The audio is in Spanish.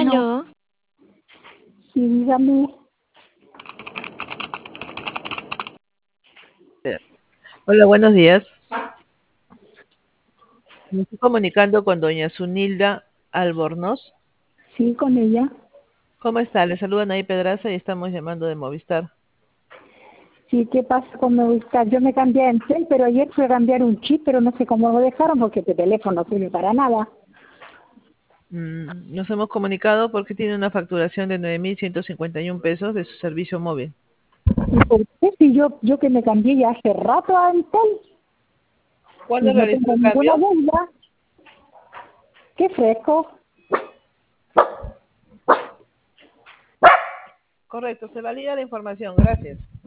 Bueno, Aló, sí, dígame. Hola, buenos días. Me estoy comunicando con doña Zunilda Albornoz. Sí, con ella. ¿Cómo está? Le saludan ahí Pedraza y estamos llamando de Movistar. Sí, ¿qué pasa con Movistar? Yo me cambié de Entel, pero ayer fui a cambiar un chip, pero no sé cómo lo dejaron porque este teléfono no sirve para nada. Nos hemos comunicado porque tiene una facturación de 9.151 pesos de su servicio móvil. ¿Y por qué? Si yo que me cambié ya hace rato a Entel y ¿Cuándo no realizó tengo el ninguna cambio? deuda. Qué fresco. Correcto, se valida la información. Gracias.